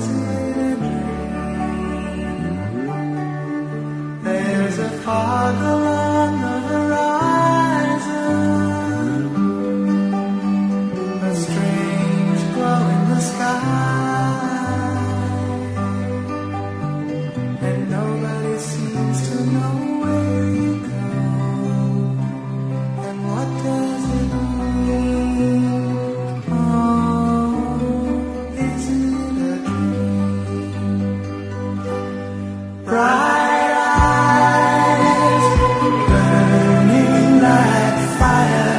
is it a dream? There's a fog along the horizon, a strange glow in the sky, and nobody seems to know where you go, and what does it mean? Oh, is it a dream? Bright eyes, burning like fire.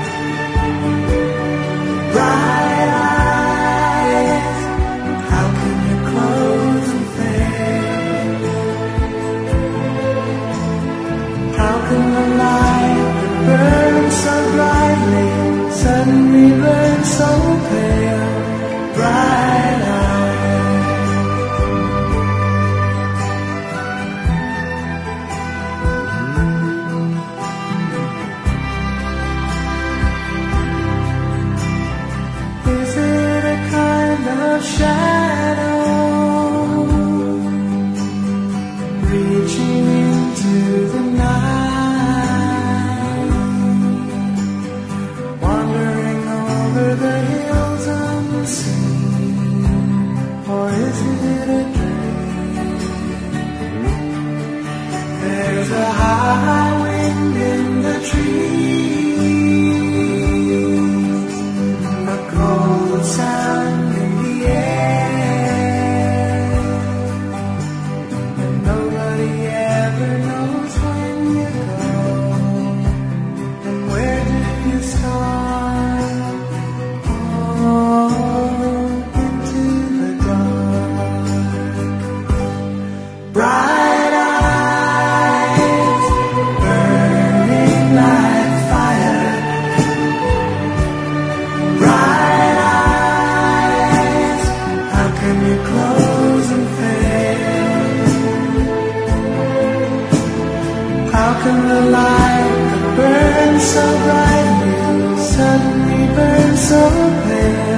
Bright eyes, how can you close and fade? How can the light that burns so brightly suddenly burn so pale? Bright eyes. Is it a kind of shadow reaching into the night, wandering over the hills unseen? Or is it a dream? There's a high wind in the trees, a cold sound in the air, and nobody ever knows when you go, and where did you start? Oh, into the dark. Bright eyes, burning like fire. Bright eyes, how can you close and fade? How can the light that burns so brightly suddenly burn so pale?